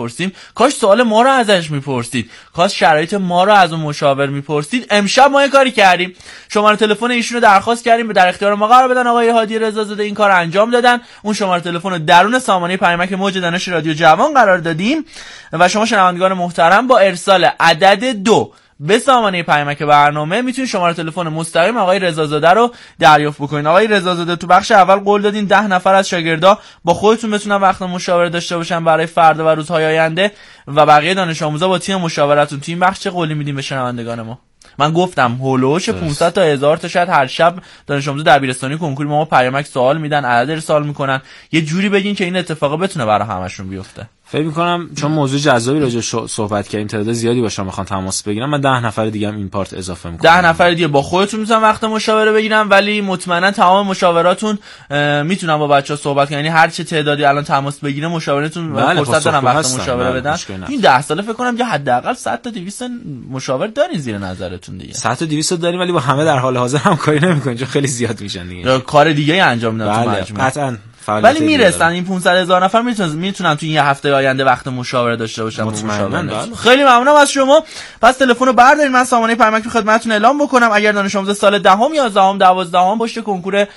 میپرسیم، کاش سوال ما رو ازش میپرسید، کاش شرایط ما رو از اون مشاور میپرسید. امشب ما یه کاری کردیم، شماره تلفن ایشون رو درخواست کردیم در اختیار ما قرار بدن. آقای هادی رضازاده این کار انجام دادن. اون شماره تلفن رو درون سامانه پیامک موج دانش رادیو جوان قرار دادیم و شما شنوندگان محترم با ارسال عدد 2 به سامانه پیامک برنامه میتونید شماره تلفن مستقیم آقای رضازاده رو دریافت بکنید. آقای رضازاده تو بخش اول قول دادین 10 نفر از شاگردا با خودتون بتونن وقت مشاوره داشته باشن برای فردا و روزهای آینده و بقیه دانش آموزا با تیم مشاورتون. تو این بخش چه قولی میدیم به شنوندگان ما؟ من گفتم هولوش 500 تا 1000 تا شاید هر شب دانش آموز دبیرستانی کنکور ما پیامک سوال میدن، عدد ارسال میکنن. یه جوری بگین که این اتفاق بتونه برای همشون بیفته. فکر می‌کنم چون موضوع جذابی راجعش صحبت کردیم، تعداد زیادی با شما میخوان تماس بگیرن، من 10 نفر دیگه هم این پارت اضافه می‌کنم. 10 نفر دیگه با خودتون میتونن وقت مشاوره بگیرن، ولی مطمئنا تمام مشاوراتون میتونن با بچه‌ها صحبت کنن. یعنی هر چه تعدادی الان تماس بگیره مشاورتون فرصت دارن وقت مشاوره بدن. این 10 ساله فکر کنم که حداقل 100 تا 200 مشاور دارین زیر نظرتون دیگه. 100 تا 200 داریم ولی با همه در حال حاضر هم کاری نمی‌کنین چون خیلی زیاد میشن دیگه. کار دیگه انجام میدن تو مجموعه. قطعاً ولی میرسن این 500,000 نفر میتونن تو این یه هفته آینده وقت مشاوره داشته باشن. خیلی ممنونم از شما. پس تلفن رو بردارید، من سامانه پیامک رو خدمتتون اعلام بکنم. اگر دانش آموز سال 10 11 12 پشت کنکور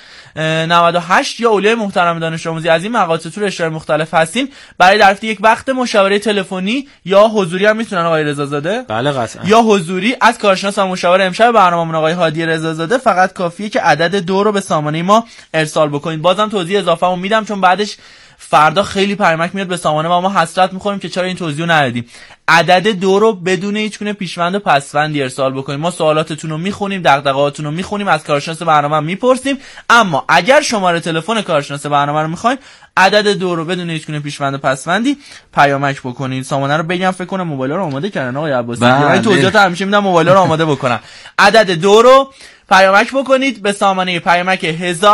98 یا اولیای محترم دانش آموزی از این مقاطع تو رشته‌های مختلف هستین، برای دریافت یک وقت مشاوره تلفنی یا حضوری هم میتونن آقای رضازاده، بله قطعا، یا حضوری از کارشناس و مشاور امشب برنامه‌مون آقای هادی رضازاده، فقط کافیه که عدد 2 رو به سامانه ما ارسال بکنید. بازم توضیح اضافه‌مو میدم چون بعدش فردا خیلی پیامک میاد به سامانه و ما حسرت میخوریم که چرا این توضیحو ندادیم. عدد 2 رو بدون هیچ گونه پیشوند و پسوندی ارسال بکنید. ما سوالاتتون رو میخونیم، دغدغه‌هاتون رو میخونیم، از کارشناس برنامه میپرسیم، اما اگر شماره تلفن کارشناس برنامه رو میخواین عدد 2 رو بدون هیچ گونه پیشوند و پسوندی پیامک بکنید. سامانه رو بگم، فکر کنم موبایل رو آماده کردن آقای عباسی. من توضیحات همیشه میدم موبایل رو آماده بکنن. عدد 2 رو پیامک بکنید به سامانه پیامک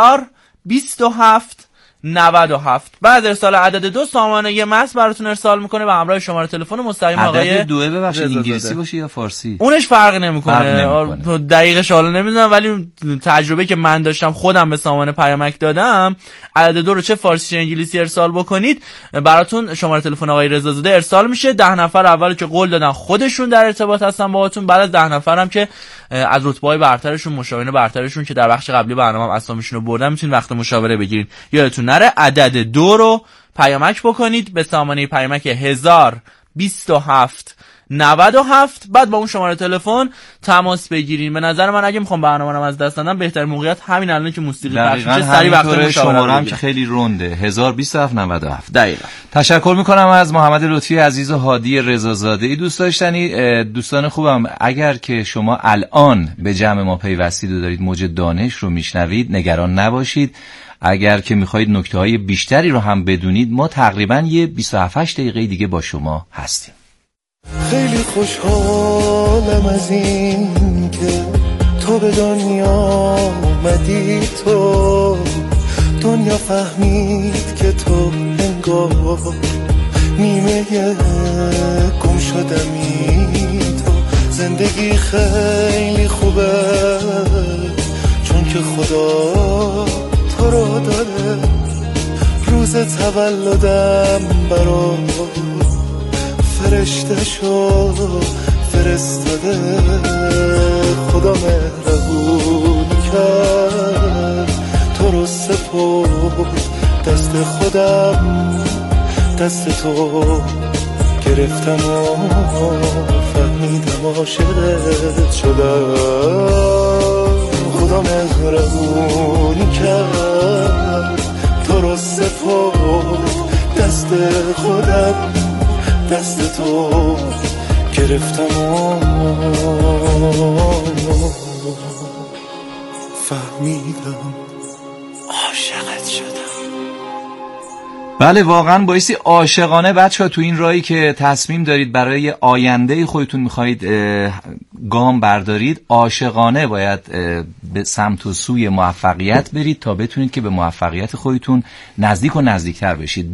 1027 97. بعد ارسال عدد 2 سامانه یه متن براتون ارسال میکنه به همراه شماره تلفن مستقیم آقای عدد 2 ببخشید انگلیسی باشه یا فارسی؟ اونش فرق نمیکنه. دقیقش حالا نمیدونم، ولی تجربه که من داشتم خودم به سامانه پیامک دادم، عدد 2 رو چه فارسی چه انگلیسی ارسال بکنید براتون شماره تلفن آقای رضازاده ارسال میشه. 10 نفر اول که قول دادن خودشون در ارتباط هستن باهاتون، بعد از 10 نفرم که از رتبه‌های برترشون، مشاورین برترشون که در بخش قبلی برنامه اسامیشون رو بردن، میتونید وقت مشاوره بگیرید. یادتون نره عدد 2 رو پیامک بکنید به سامانه پیامک 1027 97. بعد با اون شماره تلفن تماس بگیرین. به نظر من اگه میخوام برنامه‌ام از دست ندم بهترین موقعیت همین الان که موسیقی پخش میشه، سری وقت مشاوره هم که خیلی رونده 1027 97. دقیقاً. تشکر میکنم از محمد لطفی عزیز و هادی رضازاده. دوست داشتنی دوستان خوبم، اگر که شما الان به جمع ما پیوستید و دارید موج دانش رو میشنوید، نگران نباشید. اگر که میخواهید نکته‌های بیشتری رو هم بدونید، ما تقریباً یه 27 دقیقه دیگه با شما هستیم. خیلی خوشحالم از این که تو به دنیا اومدی، تو دنیا فهمید که تو انگار نیمه گم شدمی. تو زندگی خیلی خوبه چون که خدا تو رو داره. روز تولدم برات فرشته شو فرستاده، خدا مهربون کرد تو رو سپرد دست خودم، دست تو گرفتم و فهمیدم عاشقت شدم. خدا مهربون کرد تو رو سپرد دست خودم، دست تو گرفتم و فهمیدم عاشقت شدم. بله واقعا بایستی عاشقانه بچه‌ها تو این راهی که تصمیم دارید برای آینده خودتون میخواید گام بردارید، عاشقانه باید به سمت و سوی موفقیت برید تا بتونید که به موفقیت خودتون نزدیک و نزدیکتر بشید.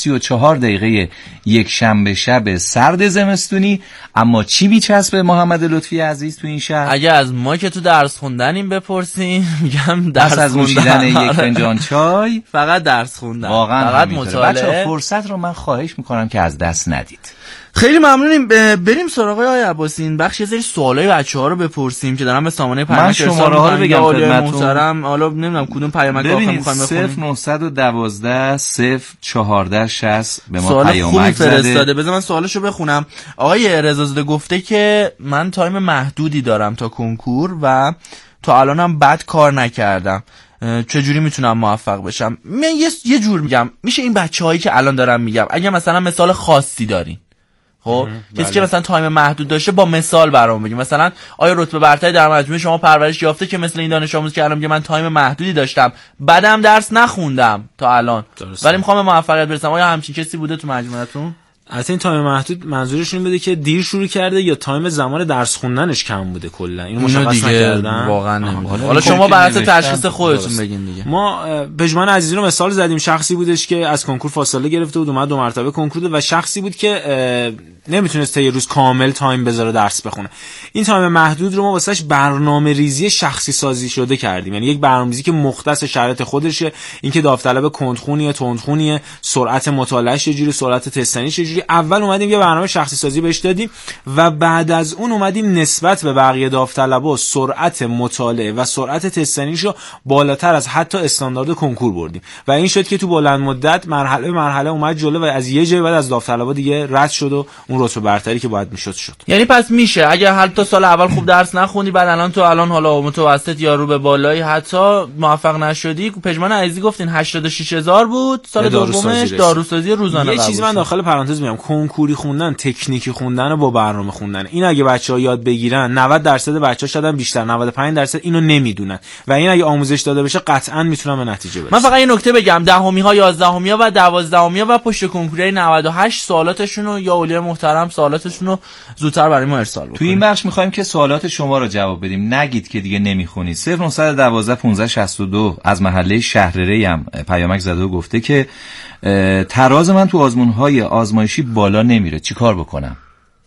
10:34 یک شنبه شب سرد زمستونی، اما چی میچسبه محمد لطفی عزیز تو این شهر؟ اگه از ما که تو درس خوندنیم بپرسین میگم درس از نوشیدن یک فنجان چای، فقط درس خوندن، واقعا فقط مطالعه. مطالعه. فرصت رو من خواهش میکنم که از دست ندید. خیلی ممنونیم. بریم سراغ آقای عباسی، این بخش یه سری سوالای بچه‌ها رو بپرسیم که دارن به سامانه پیامک ارسال می‌کنن. من شماره ها رو بگم خدمتتون. محترم، حالا نمیدونم کدوم پیامک آخر می‌خوایم بخونیم. 0912 014 60 به ما سوال پیامک خوبی زده. فرستاده. بذار من سوالشو بخونم. آقای رضازاده گفته که من تایم محدودی دارم تا کنکور و تا الانم بد کار نکردم، چجوری میتونم موفق بشم؟ من یه جور میگم، میشه این بچه‌هایی که الان دارم میگم اگه مثلا مثال خاصی دارین، خب کسی که مثلا تایم محدود داشته با مثال برام بگیم، مثلا آیا رتبه برتری در مجموعه شما پرورش یافته که مثل این دانش آموز که الان میگه من تایم محدودی داشتم بعدم درس نخوندم تا الان ولی میخوام به موفقیت برسم، آیا همچین کسی بوده تو مجموعتون؟ از این تایم محدود منظورشون بده که دیر شروع کرده یا تایم زمان درس خوندنش کم بوده کلا؟ اینو مشخص نکردن واقعا نمیدونم. حالا شما بر اساس تشخیص خودتون بگین دیگه. ما پژمان عزیزی رو مثال زدیم، شخصی بودش که از کنکور فاصله گرفته بود، اومد 2 مرتبه کنکور داد و شخصی بود که نمیتونست یه روز کامل تایم بذاره درس بخونه. این تایم محدود رو ما واسش برنامه‌ریزی شخصی سازی شده کردیم، یعنی یک برنامه‌ریزی که مختص شرایط خودشه، اینکه داوطلب کندخونیه، تندخونیه، سرعت مطالعه‌اش چجوری، سرعت تستنیش چجوری. اول اومدیم یه برنامه شخصی سازی بهش دادیم و بعد از اون اومدیم نسبت به بقیه داوطلبا سرعت مطالعه و سرعت تستنیشو بالاتر از حتی استاندارد کنکور بردیم و این شد که تو بلند مدت مرحله به مرحله اومد جلو و از یه جای بعد از داوطلبا دیگه رد شد و اون رتبه برتری که باید میشد شد. یعنی پس میشه اگه حتی سال اول خوب درس نخوندی بعد الان حالا متوسط یا رو به بالایی حتی موفق نشدی، پژمان عزیزی گفتین 86000 بود سال دومش داروسازی روزانه. یه چیزی من داخل پرانتز میگم، کنکوری خوندن، تکنیکی خوندن و با برنامه خوندن، این اگه بچه‌ها یاد بگیرن 90% بچه‌ها شدن بیشتر 95% اینو نمیدونن و این اگه آموزش داده بشه قطعا میتونن به نتیجه برسن. من فقط یه نکته بگم، دهمی‌ها، 11می‌ها و 12می‌ها و پشت کنکوری 98 سوالاتشون رو یا اولیاء محترم سوالاتشون رو زودتر برای ما ارسال بکنید. تو این بخش می‌خوایم که سوالات شما رو جواب بدیم، نگید که دیگه نمیخونید. 0912 1562 از محله شهرری هم پیامک زده و گفته که تراز من تو آزمون‌های آزمایشی بالا نمیره، چیکار بکنم؟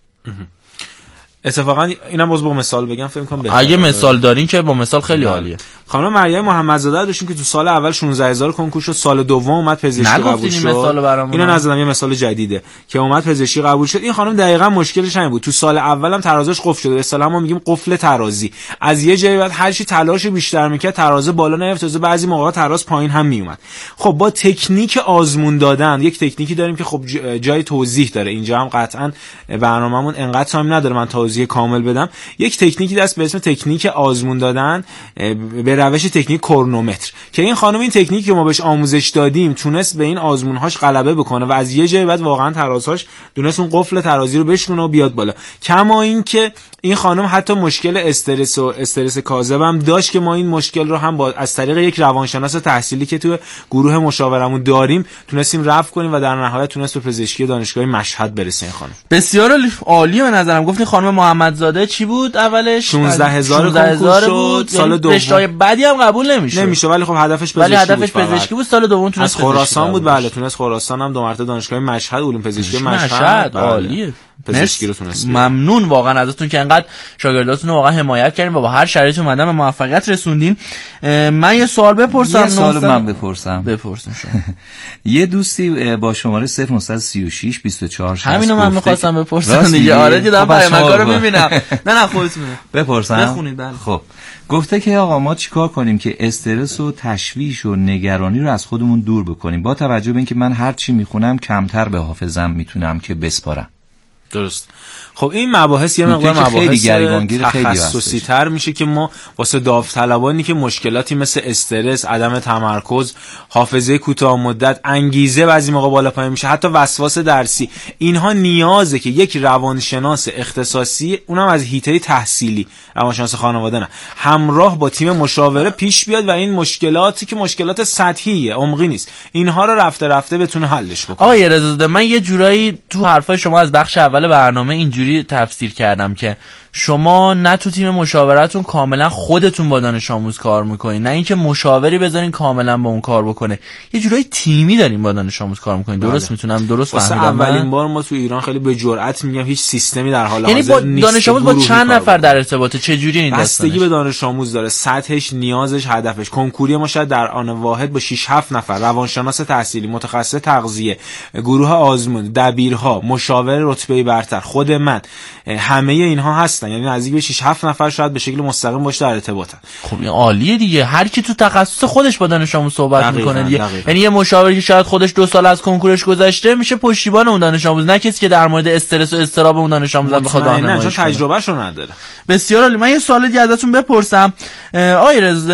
اتفاقا اینم باز با مثال بگم فکر کنم بهتره. اگه مثال دارین که با مثال خیلی عالیه. خانم مریم محمدزاده داشتیم که تو سال اول 16000 کنکور شد، سال دوم اومد پزشکی قبول شد. اینو نزدم، یه مثال جدیده که اومد پزشکی قبول شد. این خانم دقیقاً مشکلش همین بود، تو سال اولم ترازش قفل شده، اصطلاحا ما میگیم قفل ترازی. از یه جایی بعد هر چی تلاش بیشتر میکرد تراز بالا نرفت، تازه بعضی موقع تراز پایین هم میومد. خب با تکنیک آزمون دادن، یک تکنیکی داریم که خب جای توضیح داره، اینجا هم قطعاً برنامه‌مون انقدر تایم نداره من توضیح کامل بدم. یک تکنیکی دست به اسم تکنیک آزمون دادن به روش تکنیک کرونومتر که این خانم این تکنیکی که ما بهش آموزش دادیم تونست به این آزمون‌هاش غلبه بکنه و از یه جای بعد واقعا ترازهاش دونست اون قفل ترازی رو بشکنه و بیاد بالا. کما این که این خانم حتی مشکل استرس کاذب هم داشت که ما این مشکل رو هم با از طریق یک روانشناس تحصیلی که تو گروه مشاورمون داریم تونستیم رفع کنیم و در نهایت تونست به پزشکی دانشگاه مشهد برسه. این خانم بسیار عالی به نظرم. گفتین خانم محمدزاده چی بود اولش؟ 16000 کنکور شد. سال دوم رشته بعدی هم قبول نمیشه ولی خب هدفش پزشکی بود. سال دوم تونست از خراسان بود. بله تونست خراسان هم 2 مرتبه دانشگاه مشهد علوم پزشکی مشهد. عالیه. پزشکی رو تونست. ممنون واقعا ازتون که انقدر شاگرداتون رو واقعا حمایت کردین و با هر شرایطی اومدن به موفقیت رسوندین. من یه سوال بپرسم. یه سوال من بپرسم. بپرسین شما. یه دوستی با شماره 0936 24 60 همینو من می‌خواستم بپرسم دیگه. آره دیدم پیامک‌ها رو می‌بینم. نه خودتون بپرسم. بخونید. بله. خب گفته که آقا ما چیکار کنیم که استرس و تشویش و نگرانی رو از خودمون دور بکنیم با توجه به اینکه من هر چی می‌خونم کمتر به حافظم میتونم که بسپارم. درست. خب این مباحث یه مقدار مباحث تخصصی تر میشه که ما واسه داوطلبانی که مشکلاتی مثل استرس، عدم تمرکز، حافظه کوتاه مدت، انگیزه بعضی موقع بالا پایین میشه، حتی وسواس درسی، اینها نیازه که یک روانشناس اختصاصی، اونم از حیطه تحصیلی، روانشناس خانواده نه، همراه با تیم مشاوره پیش بیاد و این مشکلاتی که مشکلات سطحیه، عمقی نیست، اینها رو رفته رفته بتونه حلش بکنه. آقای رضازاده من یه جورایی تو حرفای شما از بخش اول برنامه اینجوری تفسیر کردم که شما نه تو تیم مشاورتون کاملا خودتون با دانش آموز کار میکنین، نه اینکه مشاوری بذارین کاملا با اون کار بکنه، یه جورایی تیمی دارین با دانش آموز کار میکنین. درست میتونم درست فهمیدم؟ اولین بار ما تو ایران خیلی به جرئت میگم هیچ سیستمی در حال یعنی حاضر نیست. با دانش آموز با چند نفر در ارتباطه؟ چه جوری این داستانه؟ بستگی به دانش آموز داره، سطحش، نیازش، هدفش. کنکوری ما شاید در آن واحد با 6 7 نفر روانشناس تحصیلی، متخصص تغذیه، گروه آزمون، دبیرها، مشاور رتبه برتر، خود من، همه اینها هستن. یعنی نزدیک به 6 7 نفر شاید به شکل مستقیم باش در ارتباطن. خب این عالیه دیگه، هر کی تو تخصص خودش با دانش آموز صحبت میکنه دیگه. یعنی یه مشاوری که شاید خودش 2 سال از کنکورش گذشته میشه پشتیبان اون دانش آموز، نه کسی که در مورد استرس و اضطراب اون دانش آموز بخواد راهنمایی کنه، تجربهشو نداره. بسیار عالی. من یه سوال دیگه ازتون بپرسم آقای رضا.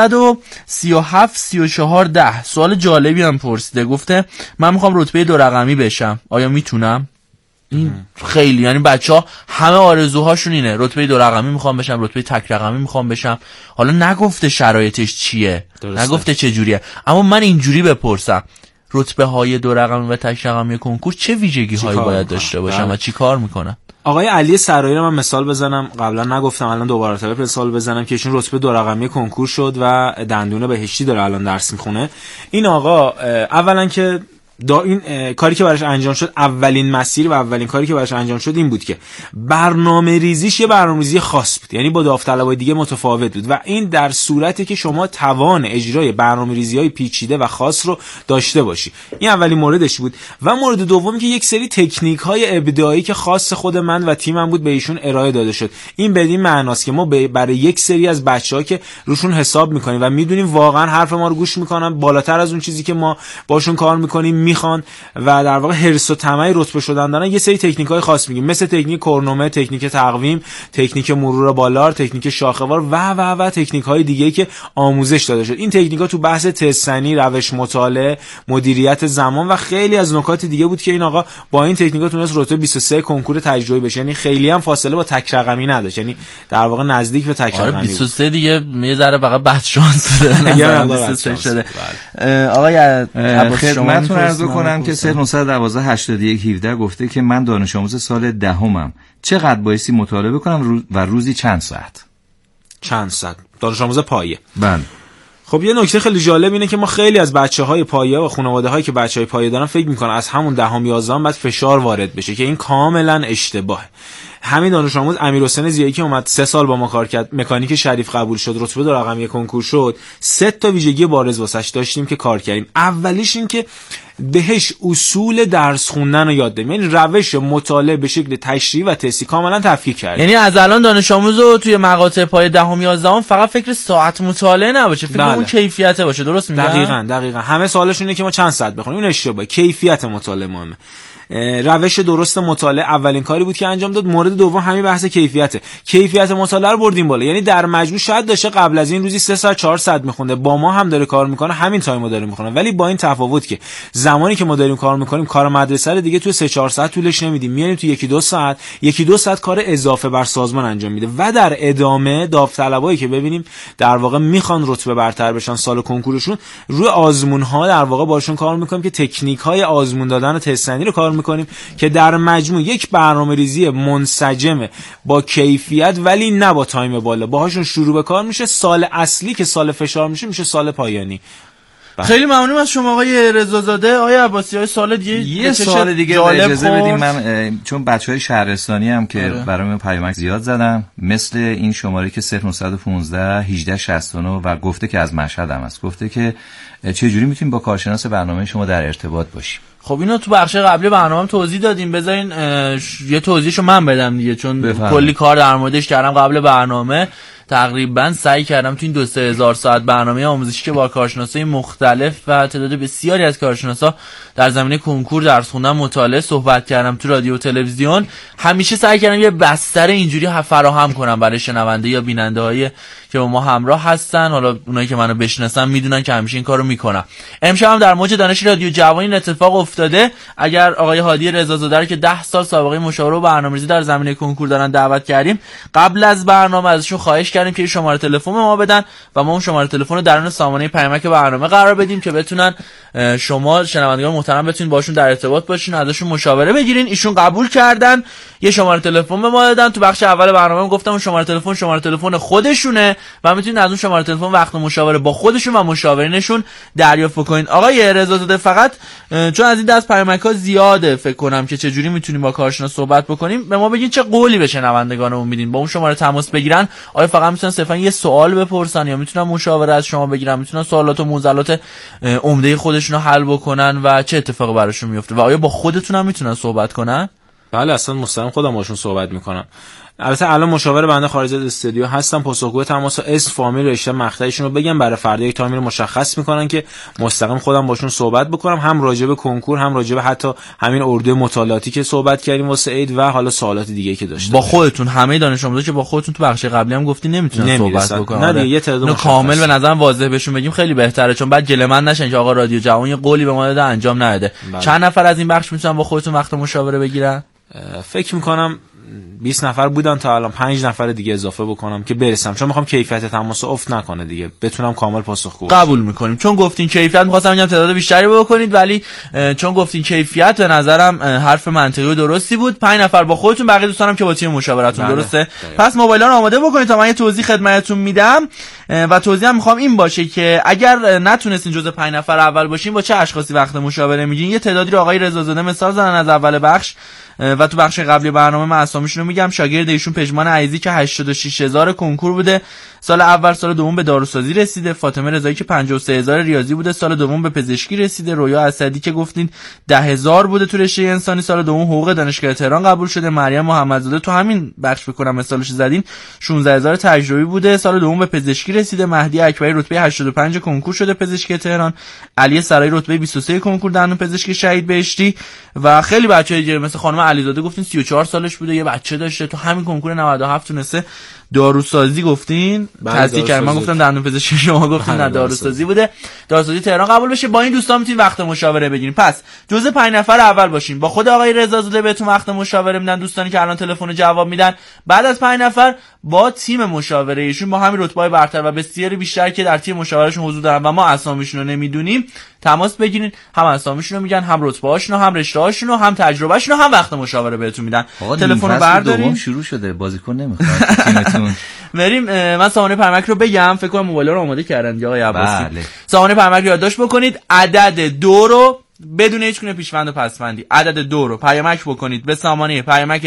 937 34 10 سوال جالبی هم پرسیده، گفته من میخوام رتبه 2 رقمی بشم، آیا میتونم؟ این خیلی، یعنی بچه‌ها همه آرزوهاشون اینه رتبه 2 رقمی میخوام بشم، رتبه تک رقمی میخوام بشم. حالا نگفته شرایطش چیه، نگفته چه جوریه، اما من اینجوری بپرسم رتبه های 2 رقمی و تک رقمی کنکور چه ویژگی هایی باید داشته باشن و چی کار میکنن؟ آقای علی سرایی رو من مثال بزنم، قبلا نگفتم الان دوباره طرف مثال بزنم که ایشون رتبه 2 رقمی کنکور شد و دندونه بهشتی داره الان درس میخونه. این آقا اولا که این کاری که براش انجام شد، اولین مسیر و اولین کاری که براش انجام شد این بود که برنامه ریزیش یه برنامه‌ریزی خاص بود، یعنی با داوطلبای دیگه متفاوت بود و این در صورتی که شما توان اجرای برنامه‌ریزی‌های پیچیده و خاص رو داشته باشی. این اولین موردش بود. و مورد دومی که یک سری تکنیک‌های ابداعی که خاص خود من و تیمم بود به ایشون ارائه داده شد. این بدین معناست که ما برای یک سری از بچه‌ها که روشون حساب می‌کنیم و می‌دونیم واقعا حرف ما رو گوش می‌کنن، بالاتر از اون چیزی که ما باشون کار می‌کنیم میخوان و در واقع حرص و طمع رتبه شدن دارن، یه سری تکنیک‌های خاص میگیم، مثل تکنیک کورنومه، تکنیک تقویم، تکنیک مرور بالار، تکنیک شاخه‌وار و تکنیک‌های دیگه‌ای که آموزش داده شد. این تکنیک‌ها تو بحث تستنی، روش مطالعه، مدیریت زمان و خیلی از نکات دیگه بود که این آقا با این تکنیک‌ها تونست رتبه 23 کنکور تجربی بشه. یعنی خیلی هم فاصله با تک رقمی نداشت، یعنی در واقع نزدیک به تک رقمی. 23 دیگه یه ذره فقط بد شانس بوده. 23 شده. آقای خدمتتون عرض کنم که 0912 81 17 گفته که من دانش آموز سال دهمم، چقدر بایستی مطالعه کنم و روزی چند ساعت؟ چند ساعت؟ دانش آموز پایه. بله. خب یه نکته خیلی جالب اینه که ما خیلی از بچه‌های پایه و خانواده‌هایی که بچه‌های پایه دارن فکر می‌کنن از همون دهم 11ام بعد فشار وارد بشه که این کاملا اشتباهه. همین دانش آموز امیرحسین ضیایی که اومد 3 سال با ما کار کرد، مکانیک شریف قبول شد، رتبه 2 رقمی کنکور شد، 3 تا ویژگی بارز واسش داشتیم که کار کردیم. اولیش این که بهش اصول درس خوندن رو یاد دادیم، یعنی روش مطالعه به شکل تشریحی و تستی کاملا تفکیک کردیم. یعنی از الان دانش آموزو توی مقاطع پای دهم 11ام فقط فکر ساعت مطالعه نباشه، فکر اون کیفیت باشه. درست میگم؟ دقیقاً همه سوالشون اینه که ما چند ساعت بخونیم، این اشتباهه. کیفیت مطالعه مهمه. روش درست مطالعه اولین کاری بود که انجام داد. مورد دوم همین بحث کیفیت مطالعه رو بردیم بالا. یعنی در مجموع شاید داشته قبل از این روزی 3 ساعت 4 ساعت میخونده، با ما هم داره کار میکنه، همین تایمو داره میخونه، ولی با این تفاوت که زمانی که ما داریم کار میکنیم کار مدرسه رو دیگه تو 3 4 ساعت طولش نمیدیم، میاریم تو 1 2 ساعت کار اضافه بر سازمان انجام میده و در ادامه داوطلبایی که ببینیم در واقع میخوان رتبه برتر بشن سال کنکورشون، روی آزمون ها در واقع باشون کار میکنیم که تکنیک های آزمون دادن و تستنی رو کار میکنیم که در مجموع یک برنامه‌ریزی منسجم با کیفیت ولی نه با تایم بالا باهاشون شروع به کار میشه. سال اصلی که سال فشار میشه سال پایانی. خیلی ممنونم از شما آقای رضازاده. آقای عباسی های سال دیگه یه سال دیگه اجازه بدیم من، چون بچهای شهرستانی هم که برام پیامک زیاد زدن، مثل این شماره که 0915 18 69 و گفته که از مشهد هم است، گفته که چه جوری میتونیم با کارشناس برنامه شما در ارتباط باشیم. خب اینو تو بخش قبلی برنامه توضیح دادیم، بذارین یه توضیحشو من بدم دیگه، چون کلی کار در موردش کردم قبل برنامه. تقریبا سعی کردم تو این 2-3 هزار ساعت برنامه آموزشی که با کارشناسای مختلف و تعداد بسیاری از کارشناسا در زمینه کنکور درس خوندن مطالعه صحبت کردم تو رادیو و تلویزیون، همیشه سعی کردم یه بستر اینجوری فراهم کنم برای شنونده یا بیننده هایی که با ما همراه هستن. حالا اونایی که منو بشناسن میدونن که همیشه این کارو میکنم. امشب هم در موج دانش رادیو جوانی این اتفاق افتاده. اگر آقای هادی رضازاده رو که 10 سال سابقه مشاوره و برنامه‌ریزی در زمینه کنکور دارن دعوت کردیم، قبل از برنامه ازشون خواهش کردیم که شماره تلفن ما بدن و ما اون شماره تلفن رو درون سامانه پیامک برنامه قرار بدیم که بتونن شما شنوندگان محترم بتونین باشون در ارتباط باشین، ازشون مشاوره بگیرین. ایشون قبول کردن. یه شماره تلفن به ما دادن. تو بخش اول برنامه گفتم شماره تلفن خودشونه و میتونید از اون شماره تلفن وقت مشاوره با خودشون و مشاورینشون دریافت کنید. آقای رضازاده فقط چون از این دست پیامک‌ها زیاده فکر کنم که چه جوری میتونیم با کارشناس صحبت بکنیم، به ما بگین چه قولی به شنوندگانمون میدین؟ با اون شماره تماس بگیرن آیا فقط میتونن صرفا یه سوال بپرسن یا میتونن مشاوره از شما بگیرن، میتونن سوالات و معضلات عمده خودشون رو حل بکنن و چه اتفاقی براشون میفته و آیا با خودتون هم میتونن صحبت کنن؟ بله اصلا مستقیم خودم باشون صحبت میکنم. البته الان مشاور بنده خارج از استودیو هستن، پاسخگوی تماس و اسم فامیل رشته مقطعشون رو بگم، برای فردا یک تایمی رو مشخص میکنن که مستقیم خودم باشون صحبت بکنم، هم راجع به کنکور هم راجع به حتی همین اردوی مطالعاتی که صحبت کردیم واسه عید و حالا سوالات دیگه که داشتیم. با خودتون همه دانش آموزا که با خودتون تو بخش قبلی هم گفتی نمیتونن صحبت بکنن. نه دیگه یه تعداد کامل به نظرم واضح بهشون بگیم خیلی بهتره، چون بعد گله‌مند نشن که آقا رادیو جوان یه قولی به ما داده انجام نداده. چند نفر از این بخش میتونن با خودتون وقت مشاوره بگیرن؟ فکر میکنم 20 نفر بودن تا الان 5 نفر دیگه اضافه بکنم که برسم، چون میخوام کیفیت تماس افت نکنه دیگه، بتونم کامل پاسخگو باشم. قبول میکنیم. چون گفتین کیفیت میخواستم بگم تعداد بیشتری بکنید، ولی چون گفتین کیفیت به نظرم حرف منطقی و درستی بود. 5 نفر با خودتون، بقیه دوستانم که با تیم مشاورتون. درسته؟ پس موبایل رو آماده بکنید تا من یه توضیح خدمتتون میدم و توضیحم میخوام این باشه که اگر نتونستین جزء 5 نفر اول باشین با چه اشخاصی وقت مشاوره میگین. یه تعدادی رو آقای رضازاده مثال زدن از اول بخش و تو بخش قبلی برنامه من اسامیشون رو میگم. شاگرد ایشون پژمان عزیزی که 86000 کنکور بوده سال اول، سال دوم به داروسازی رسیده. فاطمه رضایی که 53000 ریاضی بوده سال دوم به پزشکی رسیده. رویا اسدی که گفتین 10000 بوده تو رشته انسانی سال دوم حقوق دانشگاه تهران قبول شده. مریم محمدزاده تو همین بخش بکنم مثالش زدین 16000 تجربی بوده سال دوم به پزشکی رسیده. مهدی اکبری رتبه 85 کنکور شده پزشکی تهران. علی سرایی رتبه 23 کنکور دندون پزشکی شهید بهشتی و خیلی بچه‌ای دیگه مثل خانم علیزاده گفتین 34 سالش بوده یه بچه داشته تو همین کنکور 97 تونسته داروسازی گفتین تصدیق کردم. من گفتم دندون پزشکی، شما گفتین نه داروسازی بوده. داروسازی تهران قبول بشه. با این دوستان میتونید وقت مشاوره بگیرین. پس جزء 5 نفر اول باشین. با خود آقای رضازاده بهتون وقت مشاوره میدن، دوستانی که الان تلفن جواب میدن. بعد از 5 نفر با تیم مشاوره ایشون با همین رتبه‌های برتر و بسیاری بیشتر که در تیم مشاورهشون حضور دارن و ما اسامیشون رو نمیدونیم تماس بگیرین. هم اسامیشون رو میگن، هم رتبه‌هاشون رو، هم رشته‌هاشون رو، هم تجربه‌شون رو، هم وقت مشاوره بهتون میدن. تلفن رو برداریم. شروع شده بازیکن نمیخواد تیمتون. بریم. من سامانه پیامک رو بگم، فکر کنم موبایل رو آماده کردن دیگه آقای عباسی. بله. سامانه پیامک رو یادداشت بکنید. عدد 2 رو بدون هیچ گونه پیشوند و پسوندی عدد 2 رو پیامک بکنید به سامانه پیامک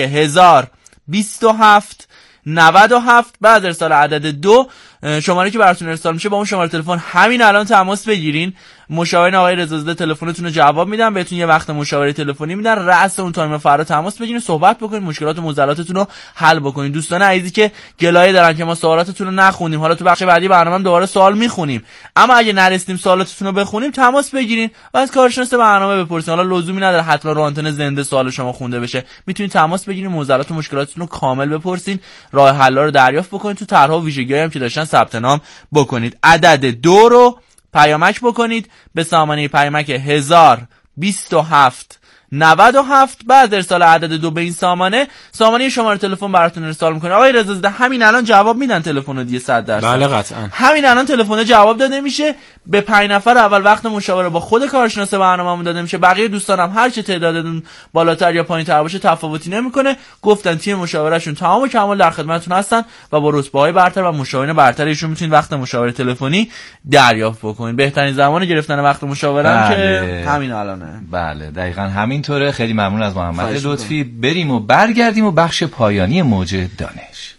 1027 97. بعد ارسال عدد 2 شماره که براتون ارسال میشه با اون شماره تلفن همین الان تماس بگیرین. مشاورین آقای رضازاده تلفنتون رو جواب میدن، بهتون یه وقت مشاوره تلفنی میدن. رأس اون تایم فردا تماس بگیرین، صحبت بکنین، مشکلات و معضلاتتون رو حل بکنین. دوستان عزیزی که گلایه دارن که ما سوالاتتون رو نخونیم، حالا تو بخش بعدی برنامه دوباره سوال میخونیم، اما اگه نرسیدیم سوالاتتون رو بخونیم تماس بگیرین و از کارشناس برنامه بپرسین. حالا لزومی نداره حتما رو آنتن زنده سوال شما خونده بشه، میتونین تماس بگیرین، معضلات و مشکلاتتون رو کامل بپرسین، راه حل‌ها رو دریافت بکنین. تو طرح‌ها و ویژگی‌هایی هم که داشتن ثبت نام بکنید. عدد 2 رو پیامک بکنید به سامانه پیامک 1027 97. بعد ارسال عدد 2 به این سامانه شماره تلفن براتون ارسال میکنه. آقای رضازاده همین الان جواب میدن تلفن دیگه 100%؟ بله قطعا. همین الان تلفن جواب داده میشه. به 5 نفر اول وقت مشاوره با خود کارشناس برنامه‌مون داده میشه. بقیه دوستانم هر چه تعدادتون بالاتر یا پایین‌تر باشه تفاوتی نمیکنه. گفتن تیم مشاورهشون تمام و کمال در خدمتتون هستن و با رتبه‌های برتر و مشاورین برتر ایشون میتونید وقت مشاوره تلفنی دریافت بکنید. بهترین زمان گرفتن وقت مشاوره که همین الانه. بله دقیقاً همینطوره. خیلی ممنون از محمد لطفی. بریم و برگردیم و بخش پایانی موج دانش.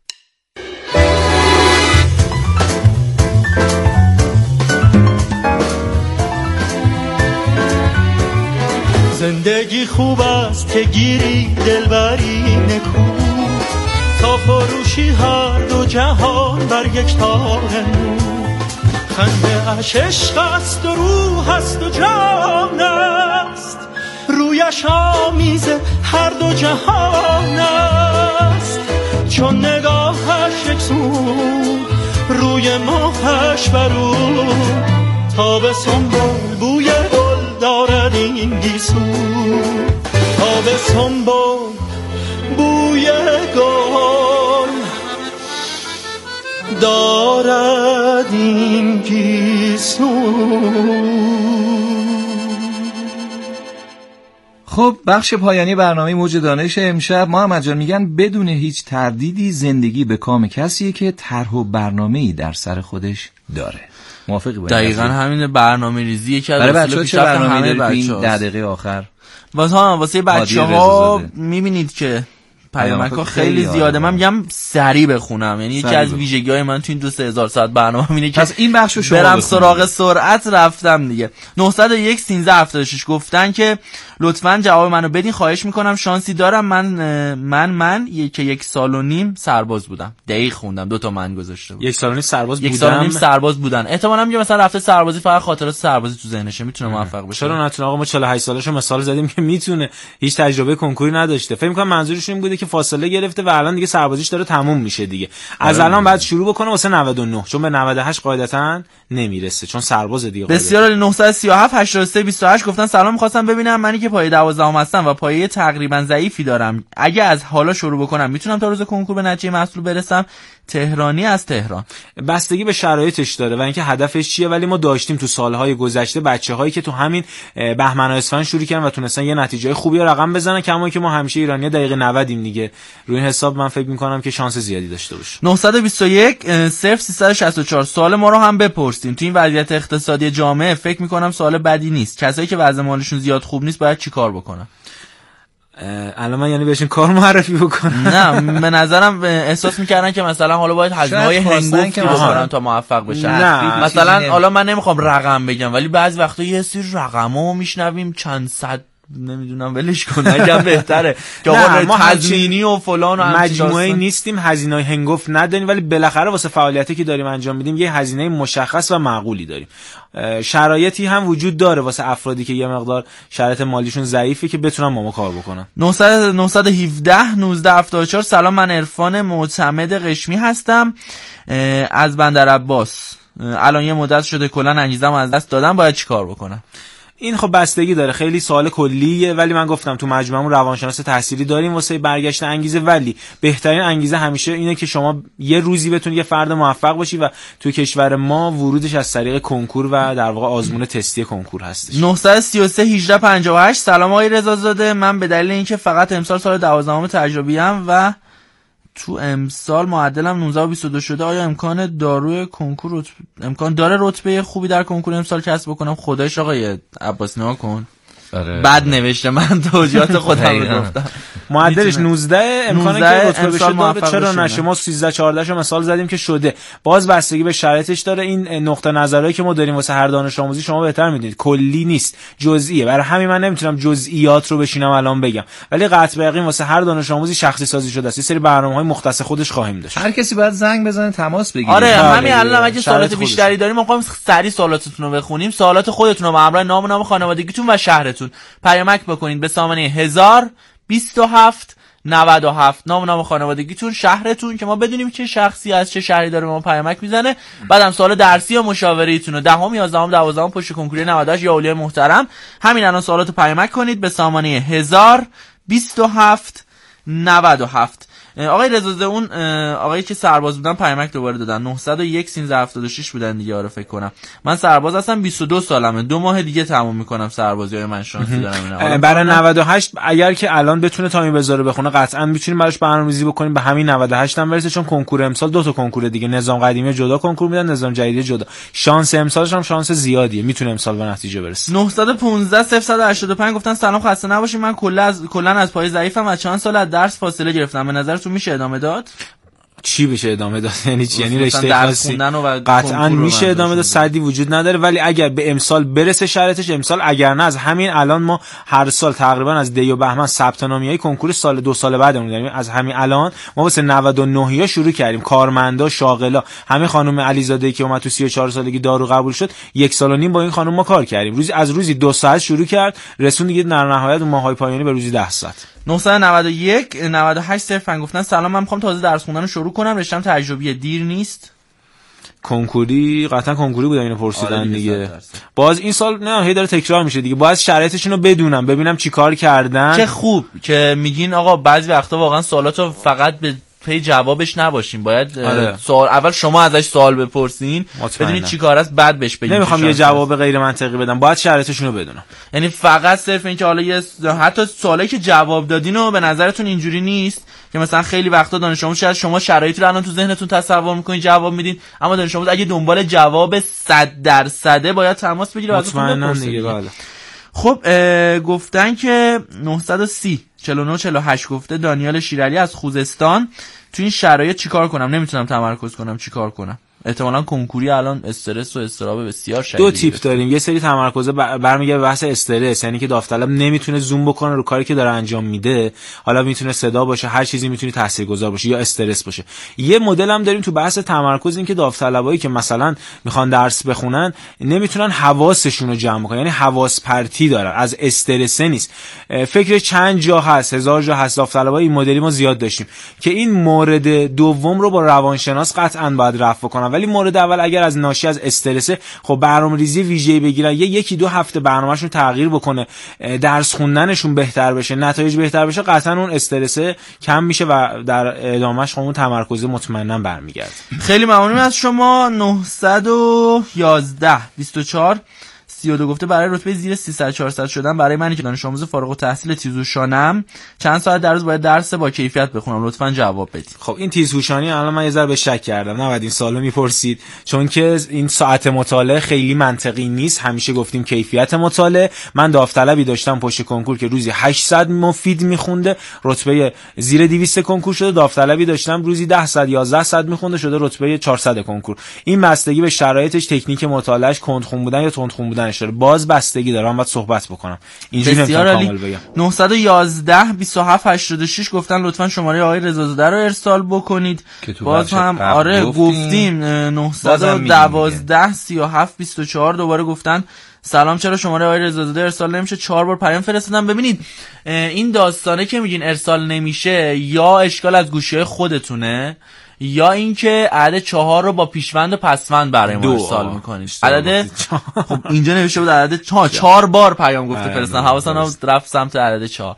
زندگی خوب است که گیری دلبری نکو، تا فروشی هر دو جهان بر یک تار نور. خنده اش عشق است و روح است و جان است، رویش آمیز هر دو جهان است. چون نگاهش یک سو روی ماهش برو، تا به سنبول بوی گل دارد این گیسو، تا به سنبول بوی گل دارد این گیسو. خب بخش پایانی برنامه موج دانش امشب محمد جان میگن بدون هیچ تردیدی زندگی به کام کسیه که طرح و برنامه‌ای در سر خودش داره. موافقی با دقیقاً همین برنامه ریزی یکی از برای بچه‌ها چه برنامه‌ای دارید 10 دقیقه آخر؟ واسه بچه‌ها میبینید که پیامک‌ها خیلی زیاده. من میگم سریع بخونم، یعنی یکی از ویژگی‌های من تو این 2000 ساعت برنامه اینه که پس این بخشو شما برم سراغ سرعت رفتم دیگه. 901 1376 گفتن که لطفاً جواب منو بدین، خواهش میکنم، شانسی دارم من که 1.5 سال سرباز بودم. دقیق خوندم، 2 تا من گذاشته بود. 1 سال سرباز بودم. 1 سال سرباز بودن. احتمالاً میگه مثلا رفته سربازی فقط خاطرات سربازی تو ذهنشه، میتونه موفق بشه. چرا نتونه؟ آقا ما 48 سالشو مثال زدیم که میتونه، هیچ تجربه کنکوری نداشته. فکر می‌کنم منظورش این بوده که فاصله گرفته و الان دیگه سربازیش داره تموم میشه دیگه. از الان بعد شروع بکنه واسه 99، چون به 98 قاعدتاً نمیرسه چون سرباز دیگه. بسیار. 937 83 28 گفتن سلام، می‌خواستم ببینم منی که پایه 12 هستم و پایه تقریبا ضعیفی دارم، اگه از حالا شروع بکنم میتونم تا روز کنکور به نتیجه مطلوب برسم؟ تهرانی از تهران. بستگی به شرایطش داره و اینکه هدفش چیه، ولی ما داشتیم تو سالهای گذشته بچه‌هایی که تو همین بهمن و اسفند شروع کردن و تونستن یه نتیجه خوبی رقم بزنن، کما که ما همیشه ایرانی‌ها دقیقه 90 دیگه. روی این حساب من فکر می‌کنم که شانس زیادی داشته باشه. 921 0364 سوال ما رو هم بپرسیم. تو این وضعیت اقتصادی جامعه فکر می‌کنم سوال بدی نیست. کسایی که وضع مالشون زیاد خوب نیست باید چیکار بکنن؟ الان من یعنی بهشون کار معرفی بکنم؟ نه، به نظرم احساس میکردن که مثلا حالا باید هزینه‌های هنگفتی بکنن تا موفق بشن. نه مثلا حالا من نمیخوام رقم بگم، ولی بعضی وقتا یه سری رقم‌ها میشنویم چند صد، نمیدونم ولش کن نگم بهتره که آقا تضمینی و فلان و مجموعه نیستیم، هزینه‌های هنگفت نداریم، ولی بالاخره واسه فعالیتی که داریم انجام میدیم یه هزینه مشخص و معقولی داریم. شرایطی هم وجود داره واسه افرادی که یه مقدار شرایط مالیشون ضعیفه که بتونن با ما کار بکنن. 917 1974 سلام، من عرفان معتمد قشمی هستم از بندر عباس. الان یه مدت شده کلا انگیزه‌مو از دست دادم، باید چیکار بکنم؟ این خب بستگی داره، خیلی سوال کلیه، ولی من گفتم تو مجموعمون روانشناس تحصیلی داریم واسه برگشت انگیزه، ولی بهترین انگیزه همیشه اینه که شما یه روزی بتونی یه فرد موفق باشی و تو کشور ما ورودش از طریق کنکور و در واقع آزمون تستی کنکور هستش. 933 1858 سلام آقای رضازاده، من به دلیل اینکه فقط امسال سال 12ام تجربیام و تو امسال معدلم 19 و 22 شده، آیا امکان داره رتبه خوبی در کنکور امسال کسب بکنم؟ خدایش آقای عباس نگاه کن. بعد نوشته، من توجیهات خودم رو گفتم. معدلش 19 امکانه که رتبه بشه، چرا نشه؟ ما 13 14 شو مثال زدیم که شده. باز بستگی به شرایطش داره. این نقطه نظرایی که ما داریم واسه هر دانش آموزی شما بهتر میدونید، کلی نیست، جزئیه. برای همین من نمیتونم جزئیات رو بشینم الان بگم، ولی قطع به یقین واسه هر دانش آموزی شخصی سازی شده است. یه سری برنامه‌های مختص خودش خواهیم داشت. هر کسی باید زنگ بزنه، تماس بگیره. آره همین الان اگه سوالات بیشتری داریم، ما می‌خوایم سریع سوالاتتون رو بخونیم. سوالات خودتون رو با همراه نام خانوادگیتون و شهرتون پیامک بکنید به سامانه 1027 97 نام خانوادگیتون، شهرتون، که ما بدونیم چه شخصی از چه شهری داره ما پیامک میزنه. بعدم سوال درسی یا مشاوریتون رو 10ام 11ام 12ام پشت کنکوری 98 یا اولیای محترم همین الان سوالاتو پیامک کنید به سامانه 1027 97. آقای رضازاده، اون آقایی که سرباز بودن پیامک دوباره دادن. 901 1376 بودن دیگه. آره فکر کنم من سرباز هستم، 22 سالمه، 2 ماه دیگه تموم میکنم سربازی. من شانسی دارم اینا. برای 98 اگر که الان بتونه تایم بذاره بخونه، قطعا میتونیم براش برنامه‌ریزی بکنیم به همین 98 هم برسه، چون کنکور امسال 2 تا کنکور دیگه، نظام قدیمی جدا کنکور میدن، نظام جدید جدا. شانس امسالش هم شانس زیادیه، میتونه امسال به نتیجه برسه. 915 0185 گفتن سلام، خسته نباشید، من کلا از پای ضعیفم و چند سال از درس فاصله گرفتم، به نظرتون میشه ادامه داد؟ چی بشه ادامه داد؟ یعنی چی؟ یعنی رشته خاصی قطعا میشه ادامه داد، صدی وجود نداره، ولی اگر به امسال برسه شرایطش، امسال اگر نه از همین الان ما هر سال تقریبا از دی و بهمن ثبت نامیای کنکور سال 2 سال بعدمون داریم. از همین الان ما واسه 99 یا شروع کردیم، کارمندا، شاغلا، همین خانم علیزاده که اومد تو 34 سالگی دارو قبول شد، 1 سال و نیم با این خانم ما کار کردیم. روزی 2 ساعت شروع کرد، رسون دیگه در نهایت ماهای پایانی به روزی 10 ساعت. 991 98 صرفا گفتن سلام، من میخوام تازه درس خوندن رو شروع کنم، رشتم تجربیه، دیر نیست؟ کنکوری قطعا کنکوری بودن اینو پرسیدن دیگه. باز این سال نه هی داره تکرار میشه دیگه، باز شرایطشون رو بدونم، ببینم چیکار کردن. چه خوب که میگین آقا بعضی وقتا واقعا سوالاتو فقط به پی جوابش نباشیم. باید سوال اول شما ازش سوال بپرسین، بدونید چی کار است، بعد بهش بگید. نمیخوام یه جواب غیر منطقی بدم، باید شرایطشون رو بدونم. یعنی فقط صرف این که حالا حتی سوالی که جواب دادینو به نظرتون اینجوری نیست که مثلا خیلی وقتا دانش آموز شاید شما شرایطی رو الان تو ذهنتون تصور میکنین جواب میدین، اما دانش آموز اگه دنبال جواب 100% باید تماس بگیره و ازتون بپرسه. بله. خب گفتن که 930 49 48 گفته دانیال شیرعلی از خوزستان، تو این شرایط چیکار کنم؟ نمیتونم تمرکز کنم، چیکار کنم؟ احتمالاً کنکوری الان استرس و اضطراب بسیار شدید. دو تیپ داریم، یه سری تمرکز برمیگره به بحث استرس، یعنی که داوطلب نمیتونه زوم بکنه رو کاری که داره انجام میده، حالا میتونه صدا باشه، هر چیزی میتونه تاثیرگذار باشه یا استرس باشه. یه مدل هم داریم تو بحث تمرکز، این که داوطلبایی که مثلا میخوان درس بخونن نمیتونن حواسشون رو جمع کنن، یعنی حواس پرتی دارن، از استرس نیست، فکر چند جا هست، 1000 جا هست. داوطلبای این مدلی ما زیاد داشتیم که این مورد دوم رو با روانشناس قطعاً باید رفع کنن، ولی مورد اول اگر از ناشی از استرس، خب برنامه‌ریزی ویژه‌ای بگیرن، یکی دو هفته برنامه‌شون تغییر بکنه، درس خوندنشون بهتر بشه، نتایج بهتر بشه، قطعاً اون استرس کم میشه و در ادامهش خب اون تمرکز مطمئنا برمیگرده. خیلی ممنون از شما. 911 24 32 گفته برای رتبه زیر 300 400 شدن برای منی که دانش آموز فارغ التحصیل تیزهوشانم چند ساعت در روز باید درس با کیفیت بخونم؟ لطفاً جواب بدید. خب این تیزهوشانی الان من یه ذره به شک کردم، نباید این سوالو میپرسید، چون که این ساعت مطالعه خیلی منطقی نیست. همیشه گفتیم کیفیت مطالعه. من داوطلبی داشتم پشت کنکور که روزی 800 مفید میخونده، رتبه زیر 200 کنکور شده. داوطلبی داشتم روزی 10 ساعت 11 ساعت میخونده، شده رتبه 400 کنکور. این بستگی به شرایطش، تکنیک مطالعهش، کندخون بودن یا تندخون بودن داره، باز بستگی داره. من باید صحبت بکنم، اینجوری نمیتونم کامل بگم. 911 27 86 گفتن لطفاً شماره آقای رضازاده رو ارسال بکنید. باز هم آره گفتیم 912 37 24 دوباره گفتن سلام، چرا شماره آقای رضازاده ارسال نمیشه؟ 4 بار پیام فرستادم. ببینید این داستانه که میگین ارسال نمیشه، یا اشکال از گوشی‌های خودتونه، یا اینکه عدد 4 رو با پیشوند و پسوند برای ما ارسال میکنید. عدد خب اینجا نوشته بود عدد 4 بار پیام گفته فرستادن، حواسم رفت سمت عدد 4.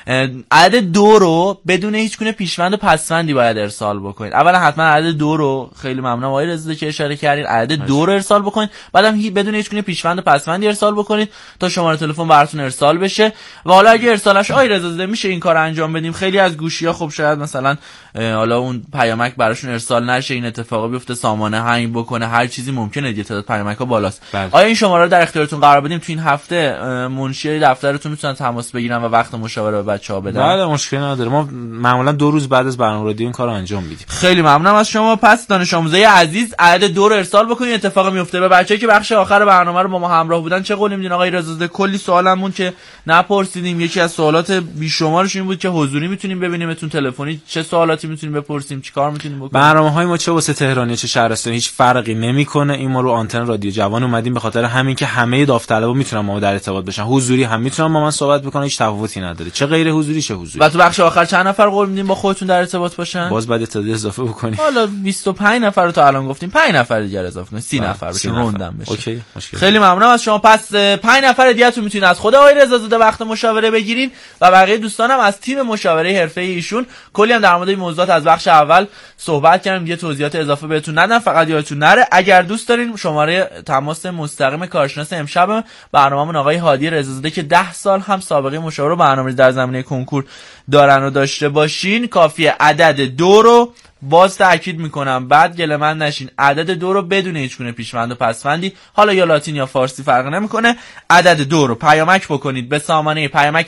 عدد 2 رو بدون هیچ گونه پیشوند و پسوندی باید ارسال بکنید. اولا حتما عدد 2 رو، خیلی ممنونم آقای رضازاده که اشاره کردین، عدد 2 رو ارسال بکنید، بعدم بدون هیچ گونه پیشوند و پسوندی ارسال بکنید تا شماره تلفن براتون ارسال بشه. و حالا اگه ارسالش آقای رضازاده میشه این کارو انجام بدیم، خیلی از گوشی‌ها خب شاید مثلا حالا اون پیامک براشون ارسال نشه، این اتفاقا بیفته، سامانه هنگ بکنه، هر چیزی ممکنه، دیگه تعداد پیامک‌ها بالاست. آیا این شماره رو در اختیارتون قرار بدیم تو این هفته منشی دفترتون میتونن تماس بگیرن و وقت مشاوره به بچه‌ها بدن؟ بله مشکلی نداره، ما معمولا 2 روز بعد از برنامه رادیو این کارو انجام میدیم. خیلی ممنونم از شما. پس دانش آموزای عزیز عدد 2 رو ارسال بکنید، اتفاق میفته. به بچه‌ای که بخش آخر برنامه رو با ما همراه بودن چه قولی میدین آقای رضازاده؟ کلی سوالمون که نپرسیدیم، یکی از سوالات بیشمارش این بود که حضوری میتونیم ببینیمتون، تلفنی چه سوالاتی میتونیم بپرسیم، چیکار میتونیم بکنیم؟ برنامه‌های ما چه واسه تهرانی چه شهرستانی هیچ فرقی نمیکنه. این ما رو آنتن رادیو جوان اومدیم به خاطر همین که همه داوطلبا میتونن ما در ارتباط باشن، حضوری هم میتونن با من صحبت بکنن، هیچ تفاوتی نداره، چه غیر حضوری چه حضوری. و تو بخش آخر چند نفر قول میدیم با خودتون در ارتباط باشن؟ باز بعد تعداد اضافه بکنیم. حالا 25 نفر رو تا الان گفتیم، 5 نفر دیگه اضافه کنیم، 30 نفر بشه، روندم بشه. اوکی مشکل. خیلی ممنونم از شما. پس 5 نفر دیگه تو میتونید از خود آقای رضازاده وقت مشاوره بگیرین و بقیه دوستانم از تیم مشاوره حرفه‌ای ایشون. کلی هم در مورد این موضوعات از بخش اول صحبت کردیم، دیگه توضیحات اضافه بهتون ندم. فقط یادتون نره اگر دوست دارین شماره تماس مستقیم کارشناس امشب برنامه‌مون آقای هادی رضازاده که 10 سال هم سابقه مشاوره و برنامه‌ریزی در زمینه کنکور دارن و داشته باشین، کافیه عدد 2 رو، باز تاکید میکنم بعد گله من نشین، عدد 2 رو بدون هیچ گونه پیشوند و پسوندی، حالا یا لاتین یا فارسی فرق نمیکنه، عدد 2 رو پیامک بکنید به سامانه پیامک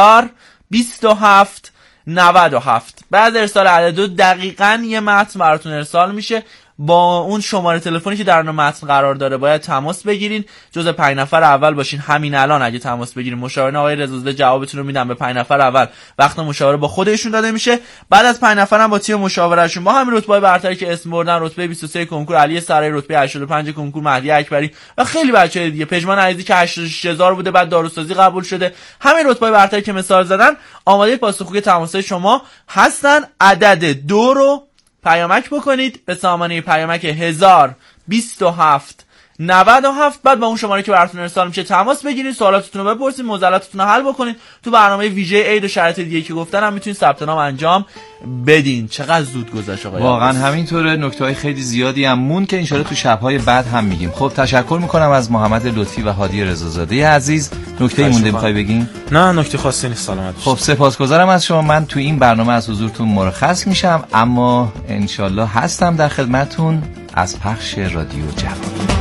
1027 97. بعد ارسال عدد 2 دقیقاً یه متن براتون ارسال میشه با اون شماره تلفنی که در متن قرار داره. باید تماس بگیرین، جز 5 نفر اول باشین. همین الان اگه تماس بگیرین مشاورین آقای رضازاده جوابتون رو میدن. به 5 نفر اول وقت مشاوره با خودشون داده میشه، بعد از 5 نفر هم با تیم مشاورهشون با همین رتبه برتری که اسم بردن، رتبه 23 کنکور علی سرای، رتبه 85 کنکور مهدی اکبری و خیلی بچه‌های دیگه، پژمان عزیزی که 86000 بوده بعد داروسازی قبول شده، همین رتبه برتری که مثال زدن آماده پاسخگوی تماس‌های شما هستن. عدد 2 رو پیامک بکنید به سامانه پیامک 1027 97. بعد با اون شماره که براتون ارسال میشه تماس بگیرید، سوالاتتون رو بپرسید، معضلاتتون رو حل بکنید. تو برنامه ویژه عید و شرایط دیگه که گفتنم میتونید ثبت نام انجام بدین. چقدر زود گذشت آقا. واقعا همینطوره، نکته‌های خیلی زیادی هم مون که ان شاءالله تو شب‌های بعد هم میگیم. خب تشکر میکنم از محمد لطفی و هادی رضازاده عزیز. نکته مونده میخوای بگین؟ نه نکته خاصی نیست، سلامت. خب سپاسگزارم از شما. من تو این برنامه از حضورتون مرخص میشم، اما ان شاءالله هستم در خدمتتون از پخش رادیو جوان.